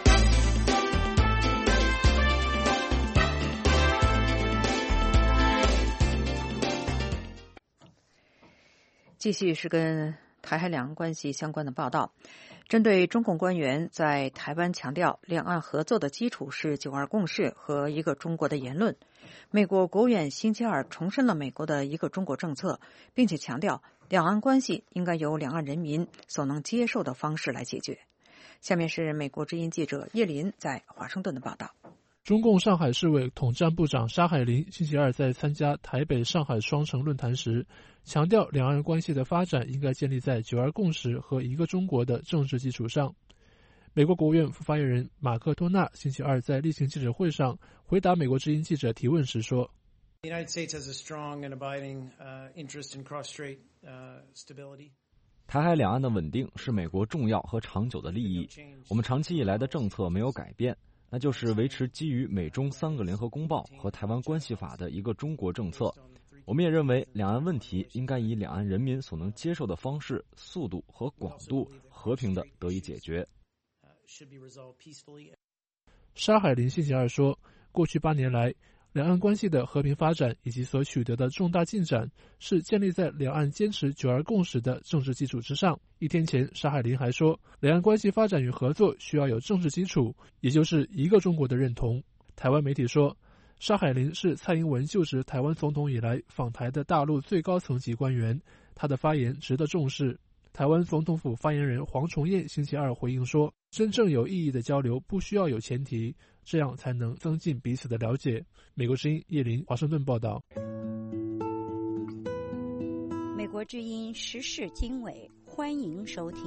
C: 继续是跟台海两岸关系相关的报道。针对中共官员在台湾强调两岸合作的基础是九二共识和一个中国的言论，美国国务院星期二重申了美国的一个中国政策，并且强调两岸关系应该由两岸人民所能接受的方式来解决。下面是美国之音记者叶林在华盛顿的报道。
X: 中共上海市委统战部长沙海林星期二在参加台北上海双城论坛时，强调两岸关系的发展应该建立在九二共识和一个中国的政治基础上。美国国务院副发言人马克托纳星期二在例行记者会上回答美国之音记者提问时说，
F: The United States has a strong and abiding uh, interest in cross-strait uh, stability.
G: 台海两岸的稳定是美国重要和长久的利益。我们长期以来的政策没有改变，那就是维持基于美中三个联合公报和台湾关系法的一个中国政策。我们也认为，两岸问题应该以两岸人民所能接受的方式、速度和广度和平地得以解决。
X: 沙海林星期二说，过去八年来，两岸关系的和平发展以及所取得的重大进展，是建立在两岸坚持九二共识的政治基础之上。一天前，沙海林还说，两岸关系发展与合作需要有政治基础，也就是一个中国的认同。台湾媒体说，沙海林是蔡英文就职台湾总统以来访台的大陆最高层级官员，他的发言值得重视。台湾总统府发言人黄崇彦星期二回应说，真正有意义的交流不需要有前提，这样才能增进彼此的了解。美国之音叶林华盛顿报道。
L: 美国之音时事经纬，欢迎收听。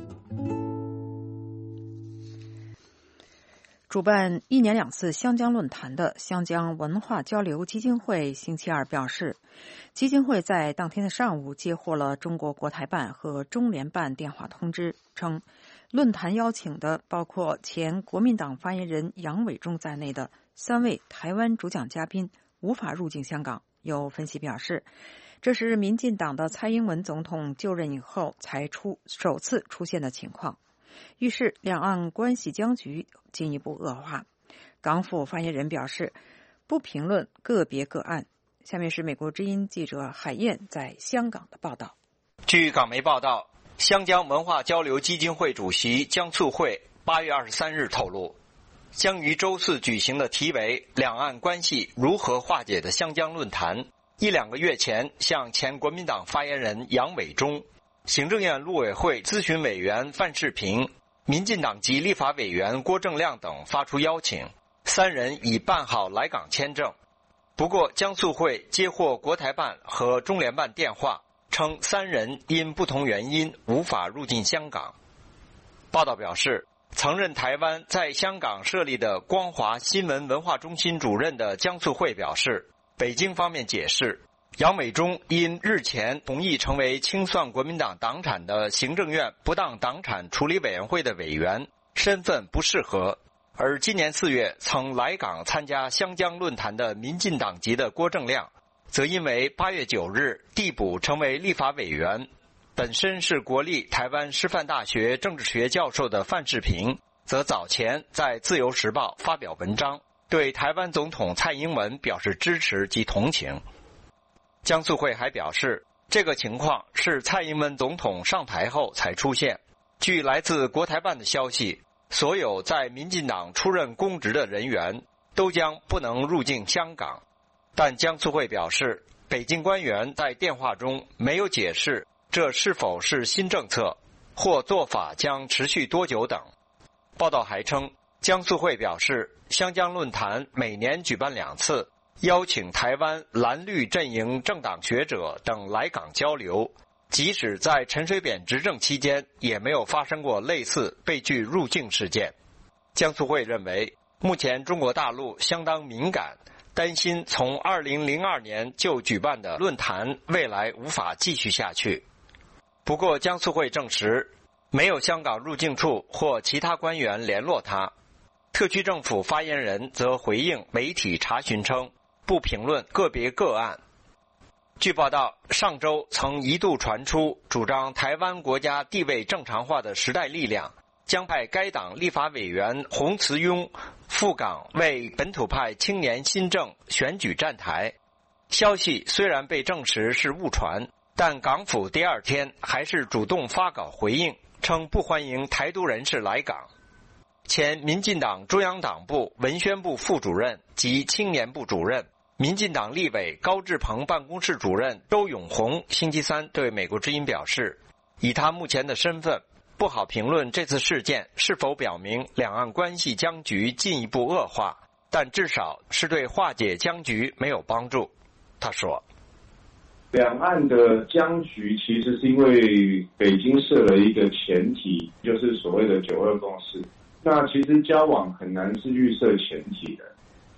C: 主办一年两次湘江论坛的湘江文化交流基金会星期二表示，基金会在当天的上午接获了中国国台办和中联办电话通知，称论坛邀请的包括前国民党发言人杨伟忠在内的三位台湾主讲嘉宾无法入境香港。有分析表示，这是民进党的蔡英文总统就任以后才出首次出现的情况，于是两岸关系僵局进一步恶化。港府发言人表示，不评论个别个案。下面是美国之音记者海燕在香港的报道。
M: 据港媒报道，湘江文化交流基金会主席江促惠八月二十三日透露，将于周四举行的题为“两岸关系如何化解”的湘江论坛，一两个月前向前国民党发言人杨伟忠、行政院陆委会咨询委员范世平、民进党籍立法委员郭正亮等发出邀请，三人已办好来港签证。不过江促惠接获国台办和中联办电话，称三人因不同原因无法入境香港。报道表示，曾任台湾在香港设立的光华新闻文化中心主任的江促惠表示，北京方面解释，杨伟忠因日前同意成为清算国民党党产的行政院不当党产处理委员会的委员，身份不适合。而今年四月曾来港参加湘江论坛的民进党籍的郭正亮，则因为八月九日递补成为立法委员。本身是国立台湾师范大学政治学教授的范世平，则早前在自由时报发表文章，对台湾总统蔡英文表示支持及同情。江促惠还表示，这个情况是蔡英文总统上台后才出现。据来自国台办的消息，所有在民进党出任公职的人员都将不能入境香港。但江促惠表示，北京官员在电话中没有解释这是否是新政策，或做法将持续多久等。报道还称，江促惠表示，湘江论坛每年举办两次，邀请台湾蓝绿阵营政党学者等来港交流，即使在陈水扁执政期间，也没有发生过类似被拒入境事件。江促惠认为，目前中国大陆相当敏感，担心从二零零二年就举办的论坛未来无法继续下去。不过江促惠证实，没有香港入境处或其他官员联络他。特区政府发言人则回应媒体查询称，不评论个别个案。据报道，上周曾一度传出主张台湾国家地位正常化的时代力量将派该党立法委员洪慈庸赴港为本土派青年新政选举站台。消息虽然被证实是误传，但港府第二天还是主动发稿回应，称不欢迎台独人士来港。前民进党中央党部文宣部副主任及青年部主任、民进党立委高志鹏办公室主任周永红星期三对美国之音表示，以他目前的身份，不好评论这次事件是否表明两岸关系僵局进一步恶化，但至少是对化解僵局没有帮助。他说，
Y: 两岸的僵局其实是因为北京设了一个前提，就是所谓的九二共识。那其实交往很难是预设前提的，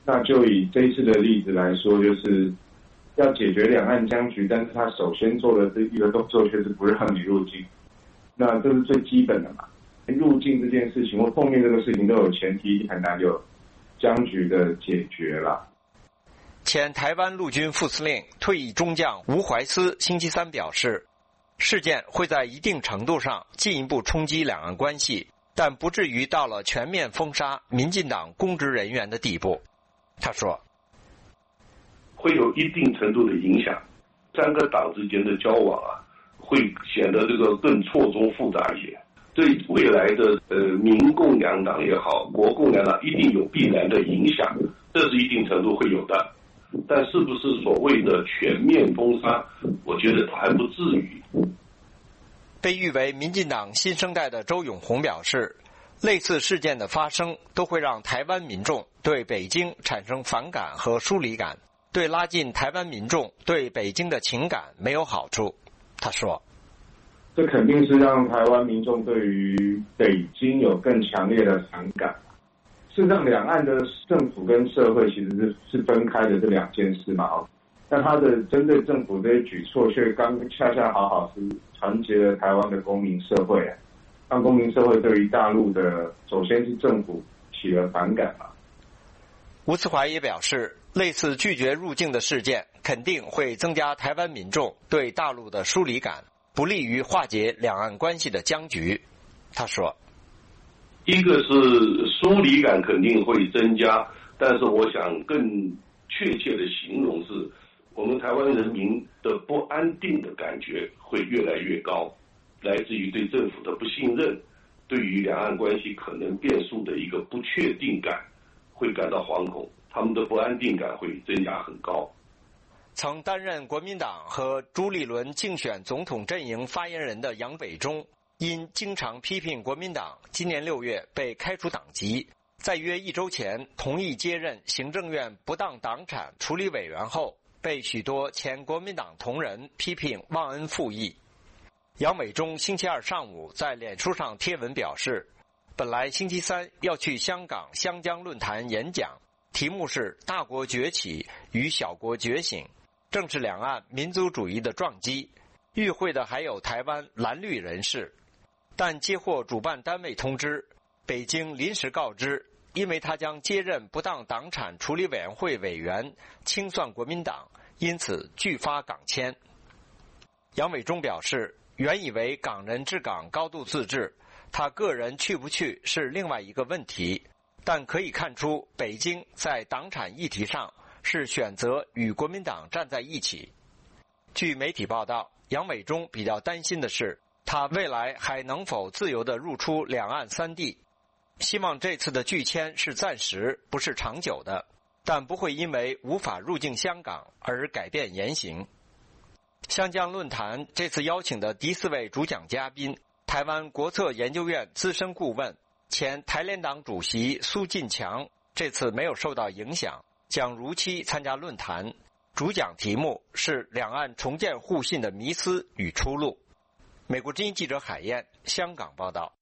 Y: 那就以这一次的例子来说，就是要解决两岸僵局，但是他首先做的这一个动作却是不让你入境，那这是最基本的嘛。入境这件事情或碰面这个事情都有前提，很难有僵局的解决了。
M: 前台湾陆军副司令、退役中将吴怀思星期三表示，事件会在一定程度上进一步冲击两岸关系，但不至于到了全面封杀民进党公职人员的地步。他说，
H: 会有一定程度的影响，三个党之间的交往啊，会显得这个更错综复杂一些。对未来的呃民共两党也好，国共两党一定有必然的影响，这是一定程度会有的。但是不是所谓的全面封杀，我觉得还不至于。
M: 被誉为民进党新生代的周永红表示，类似事件的发生都会让台湾民众对北京产生反感和疏离感，对拉近台湾民众对北京的情感没有好处。他说，
Y: 这肯定是让台湾民众对于北京有更强烈的反感。事实上，两岸的政府跟社会其实是是分开的这两件事嘛。但他的针对政府这些举措，却刚恰恰好好是团结了台湾的公民社会，让公民社会对于大陆的首先是政府起了反感嘛。
M: 吴慈怀也表示，类似拒绝入境的事件肯定会增加台湾民众对大陆的疏离感，不利于化解两岸关系的僵局。他说，
H: 一个是疏离感肯定会增加，但是我想更确切的形容是，我们台湾人民的不安定的感觉会越来越高，来自于对政府的不信任，对于两岸关系可能变数的一个不确定感会感到惶恐，他们的不安定感会增加很高。
M: 曾担任国民党和朱立伦竞选总统阵营发言人的杨伟忠，因经常批评国民党，今年六月被开除党籍，在约一周前同意接任行政院不当党产处理委员后，被许多前国民党同仁批评忘恩负义。杨伟忠星期二上午在脸书上贴文表示，本来星期三要去香港湘江论坛演讲，题目是大国崛起与小国觉醒，正是两岸民族主义的撞击，与会的还有台湾蓝绿人士。但接获主办单位通知，北京临时告知，因为他将接任不当党产处理委员会委员，清算国民党，因此拒发港签。杨伟忠表示，原以为港人治港高度自治，他个人去不去是另外一个问题，但可以看出北京在党产议题上是选择与国民党站在一起。据媒体报道，杨伟忠比较担心的是，他未来还能否自由地入出两岸三地，希望这次的拒签是暂时，不是长久的，但不会因为无法入境香港而改变言行。湘江论坛这次邀请的第四位主讲嘉宾，台湾国策研究院资深顾问、前台联党主席苏进强，这次没有受到影响，将如期参加论坛。主讲题目是两岸重建互信的迷思与出路。美国之音记者海燕，香港报道。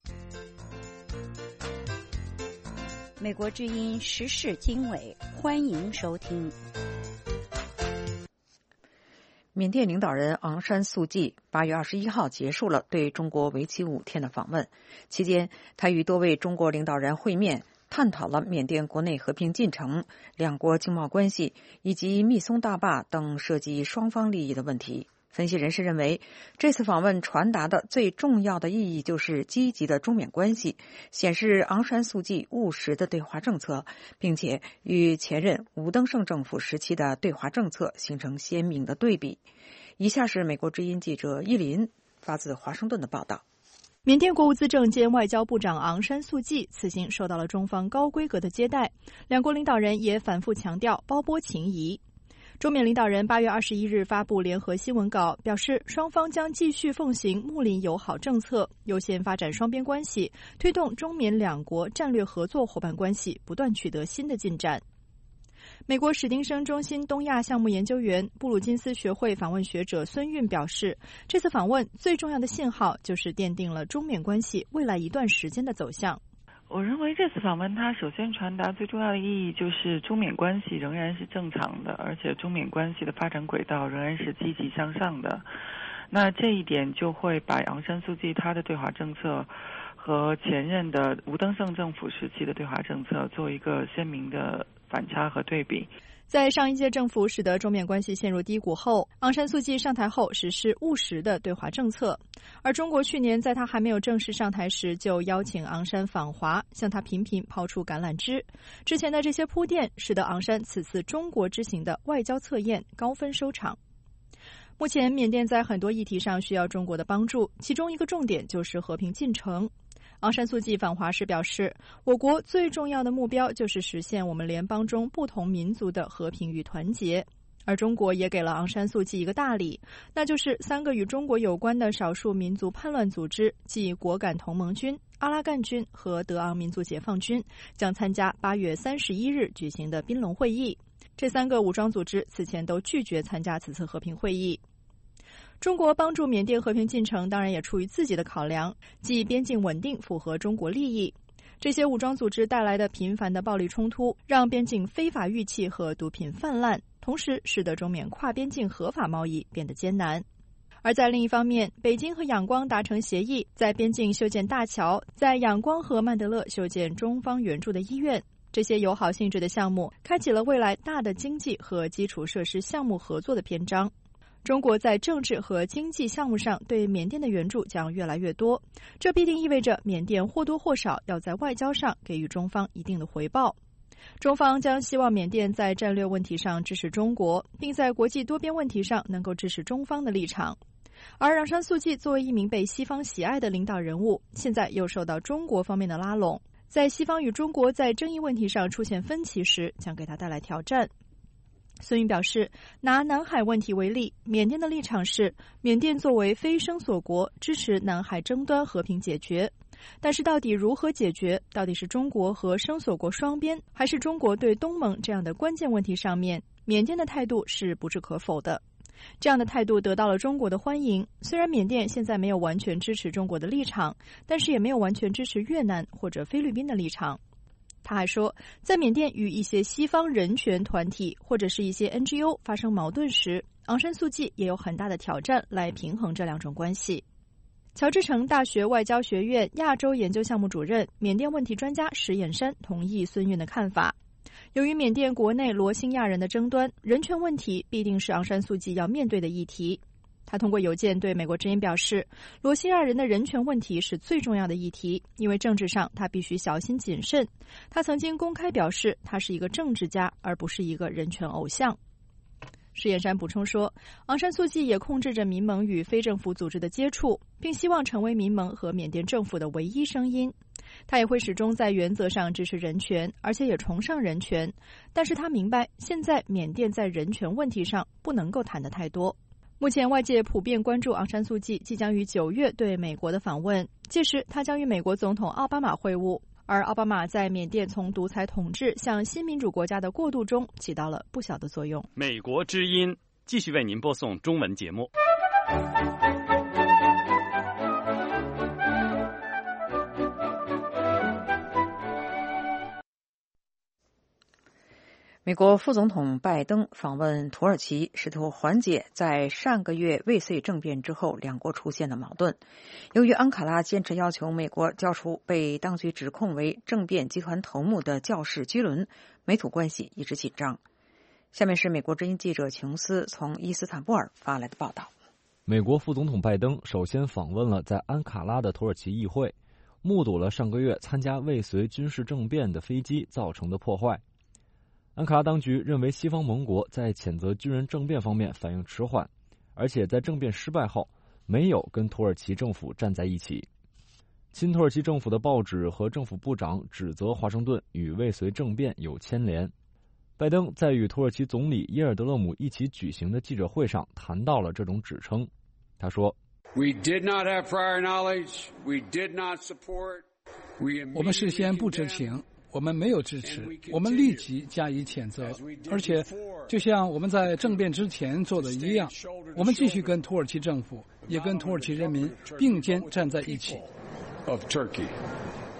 L: 美国之音时事经纬，欢迎收听。
C: 缅甸领导人昂山素季八月二十一号结束了对中国为期五天的访问，期间他与多位中国领导人会面，探讨了缅甸国内和平进程、两国经贸关系以及密松大坝等涉及双方利益的问题。分析人士认为，这次访问传达的最重要的意义就是积极的中缅关系，显示昂山素季务实的对华政策，并且与前任吴登盛政府时期的对华政策形成鲜明的对比。以下是美国之音记者伊林发自华盛顿的报道。
B: 缅甸国务资政兼外交部长昂山素季此行受到了中方高规格的接待，两国领导人也反复强调胞波情谊。中缅领导人八月二十一日发布联合新闻稿，表示双方将继续奉行睦邻友好政策，优先发展双边关系，推动中缅两国战略合作伙伴关系不断取得新的进展。美国史丁生中心东亚项目研究员、布鲁金斯学会访问学者孙运表示，这次访问最重要的信号就是奠定了中缅关系未来一段时间的走向。
I: 我认为这次访问，它首先传达最重要的意义就是中缅关系仍然是正常的，而且中缅关系的发展轨道仍然是积极向上的。那这一点就会把昂山素季他的对华政策和前任的吴登盛政府时期的对华政策做一个鲜明的反差和对比。
K: 在上一届政府使得中缅关系陷入低谷后，昂山素季上台后实施务实的对华政策，而中国去年在他还没有正式上台时就邀请昂山访华，向他频频抛出橄榄枝。之前的这些铺垫使得昂山此次中国之行的外交测验高分收场。目前缅甸在很多议题上需要中国的帮助，其中一个重点就是和平进程。昂山素季访华时表示，我国最重要的目标就是实现我们联邦中不同民族的和平与团结。而中国也给了昂山素季一个大礼，那就是三个与中国有关的少数民族叛乱组织，即果敢同盟军、阿拉干军和德昂民族解放军，将参加八月三十一日举行的宾隆会议。这三个武装组织此前都拒绝参加此次和平会议。中国帮助缅甸和平进程当然也出于自己的考量，即边境稳定符合中国利益。这些武装组织带来的频繁的暴力冲突，让边境非法玉器和毒品泛滥，同时使得中缅跨边境合法贸易变得艰难。而在另一方面，北京和仰光达成协议，在边境修建大桥，在仰光和曼德勒修建中方援助的医院。这些友好性质的项目开启了未来大的经济和基础设施项目合作的篇章。中国在政治和经济项目上对缅甸的援助将越来越多，这必定意味着缅甸或多或少要在外交上给予中方一定的回报。中方将希望缅甸在战略问题上支持中国，并在国际多边问题上能够支持中方的立场。而昂山素季作为一名被西方喜爱的领导人物，现在又受到中国方面的拉拢，在西方与中国在争议问题上出现分歧时，将给他带来挑战。孙云表示，拿南海问题为例，缅甸的立场是缅甸作为非声索国支持南海争端和平解决，但是到底如何解决，到底是中国和声索国双边，还是中国对东盟这样的关键问题上面，缅甸的态度是不置可否的。这样的态度得到了中国的欢迎，虽然缅甸现在没有完全支持中国的立场，但是也没有完全支持越南或者菲律宾的立场。他还说，在缅甸与一些西方人权团体或者是一些 N G O 发生矛盾时，昂山素季也有很大的挑战来平衡这两种关系。乔治城大学外交学院亚洲研究项目主任、缅甸问题专家石眼山同意孙运的看法。由于缅甸国内罗兴亚人的争端，人权问题必定是昂山素季要面对的议题。他通过邮件对美国之音表示，罗兴亚人的人权问题是最重要的议题，因为政治上他必须小心谨慎。他曾经公开表示，他是一个政治家，而不是一个人权偶像。石眼山补充说，昂山素季也控制着民盟与非政府组织的接触，并希望成为民盟和缅甸政府的唯一声音。他也会始终在原则上支持人权，而且也崇尚人权，但是他明白现在缅甸在人权问题上不能够谈得太多。目前外界普遍关注昂山素季即将于九月对美国的访问，届时他将与美国总统奥巴马会晤，而奥巴马在缅甸从独裁统治向新民主国家的过渡中起到了不小的作用。
N: 美国之音继续为您播送中文节目。
C: 美国副总统拜登访问土耳其，试图缓解在上个月未遂政变之后两国出现的矛盾。由于安卡拉坚持要求美国交出被当局指控为政变集团头目的教士居伦，美土关系一直紧张。下面是美国之音记者琼斯从伊斯坦布尔发来的报道。
G: 美国副总统拜登首先访问了在安卡拉的土耳其议会，目睹了上个月参加未遂军事政变的飞机造成的破坏。安卡拉当局认为西方盟国在谴责军人政变方面反应迟缓，而且在政变失败后没有跟土耳其政府站在一起。亲土耳其政府的报纸和政府部长指责华盛顿与未遂政变有牵连。拜登在与土耳其总理耶尔德勒姆一起举行的记者会上谈到了这种指称。他说，
O: We did not have prior knowledge. We did not support.
Q: 我们事先不知情，我们没有支持，我们立即加以谴责，而且就像我们在政变之前做的一样，我们继续跟土耳其政府也跟土耳其人民并肩站在一起。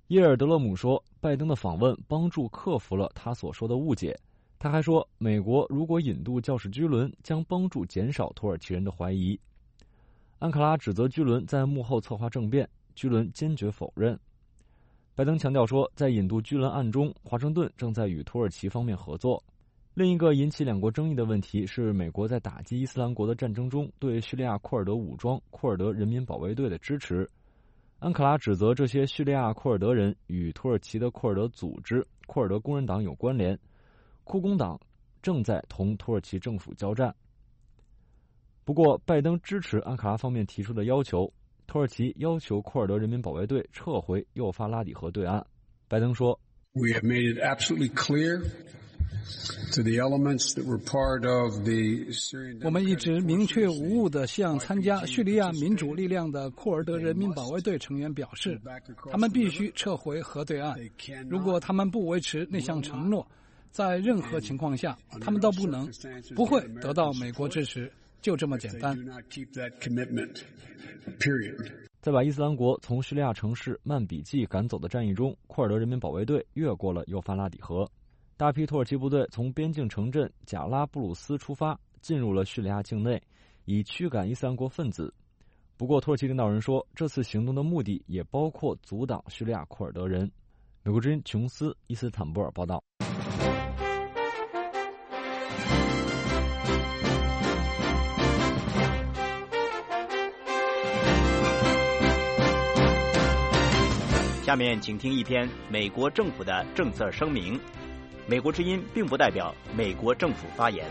G: 耶尔德勒姆说，拜登的访问帮助克服了他所说的误解。他还说，美国如果引渡教士居伦，将帮助减少土耳其人的怀疑。安卡拉指责居伦在幕后策划政变，居伦坚决否认。拜登强调说，在引渡居伦案中，华盛顿正在与土耳其方面合作。另一个引起两国争议的问题是，美国在打击伊斯兰国的战争中对叙利亚库尔德武装库尔德人民保卫队的支持。安卡拉指责这些叙利亚库尔德人与土耳其的库尔德组织库尔德工人党有关联，库工党正在同土耳其政府交战。不过，拜登支持安卡拉方面提出的要求，土耳其要求库尔德人民保卫队撤回幼发拉底河对岸。拜登说
O: We have made it absolutely clear to the elements that were part of the Syrian
Q: 我们一直明确无误地向参加叙利亚民主力量的库尔德人民保卫队成员表示，他们必须撤回河对岸。如果他们不维持那项承诺，在任何情况下，他们都不能、不会得到美国支持。就这么简单。
G: 在把伊斯兰国从叙利亚城市曼比季赶走的战役中，库尔德人民保卫队越过了幼发拉底河。大批土耳其部队从边境城镇贾拉布鲁斯出发，进入了叙利亚境内，以驱赶伊斯兰国分子。不过，土耳其领导人说，这次行动的目的也包括阻挡叙利亚库尔德人。美国之音琼斯伊斯坦布尔报道。
D: 下面请听一篇美国政府的政策声明。美国之音并不代表美国政府发言。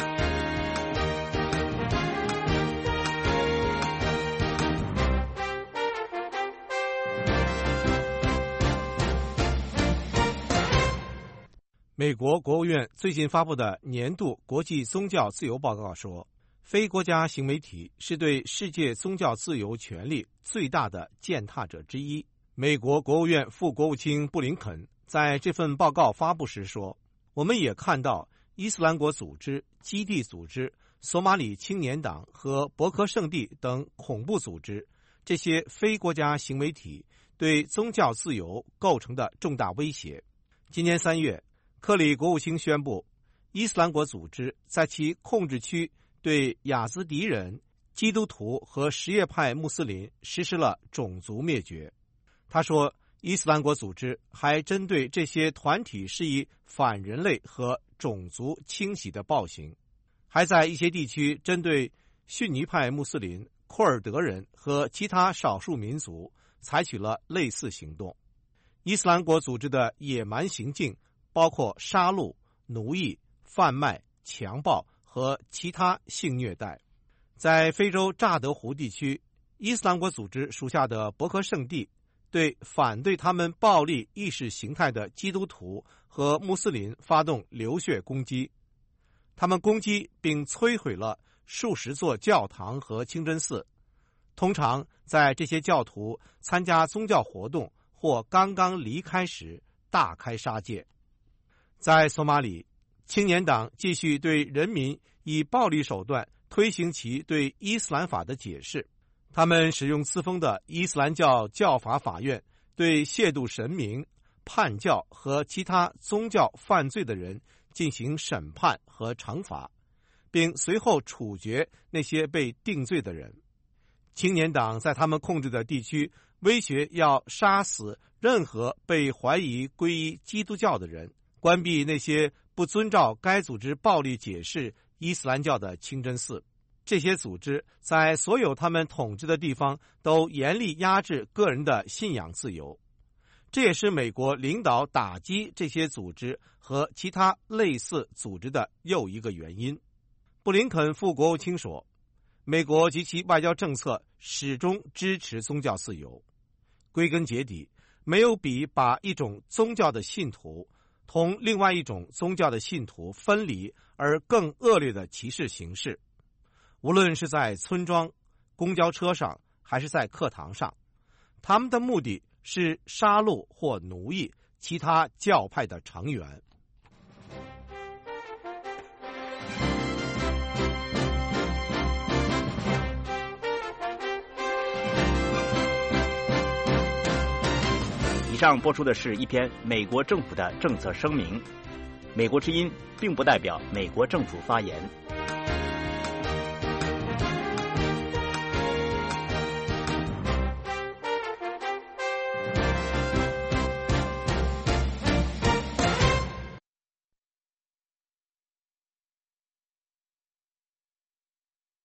W: 美国国务院最近发布的年度国际宗教自由报告说，非国家新媒体是对世界宗教自由权利最大的践踏者之一。美国国务院副国务卿布林肯在这份报告发布时说，我们也看到伊斯兰国组织、基地组织、索马里青年党和博克圣地等恐怖组织，这些非国家新媒体对宗教自由构成的重大威胁。今年三月，克里国务卿宣布，伊斯兰国组织在其控制区对雅兹迪人、基督徒和什叶派穆斯林实施了种族灭绝。他说，伊斯兰国组织还针对这些团体施以反人类和种族清洗的暴行，还在一些地区针对逊尼派穆斯林、库尔德人和其他少数民族采取了类似行动。伊斯兰国组织的野蛮行径包括杀戮、奴役、贩卖、强暴和其他性虐待。在非洲乍得湖地区，伊斯兰国组织属下的博克圣地对反对他们暴力意识形态的基督徒和穆斯林发动流血攻击，他们攻击并摧毁了数十座教堂和清真寺，通常在这些教徒参加宗教活动或刚刚离开时大开杀戒。在索马里，青年党继续对人民以暴力手段推行其对伊斯兰法的解释，他们使用自封的伊斯兰教教法法院对亵渎神明、叛教和其他宗教犯罪的人进行审判和惩罚，并随后处决那些被定罪的人。青年党在他们控制的地区威胁要杀死任何被怀疑皈依基督教的人，关闭那些不遵照该组织暴力解释伊斯兰教的清真寺。这些组织在所有他们统治的地方都严厉压制个人的信仰自由，这也是美国领导打击这些组织和其他类似组织的又一个原因。布林肯副国务卿说，美国及其外交政策始终支持宗教自由。归根结底，没有比把一种宗教的信徒同另外一种宗教的信徒分离而更恶劣的歧视形式。无论是在村庄、公交车上，还是在课堂上，他们的目的是杀戮或奴役其他教派的成员。
D: 以上播出的是一篇美国政府的政策声明。美国之音并不代表美国政府发言。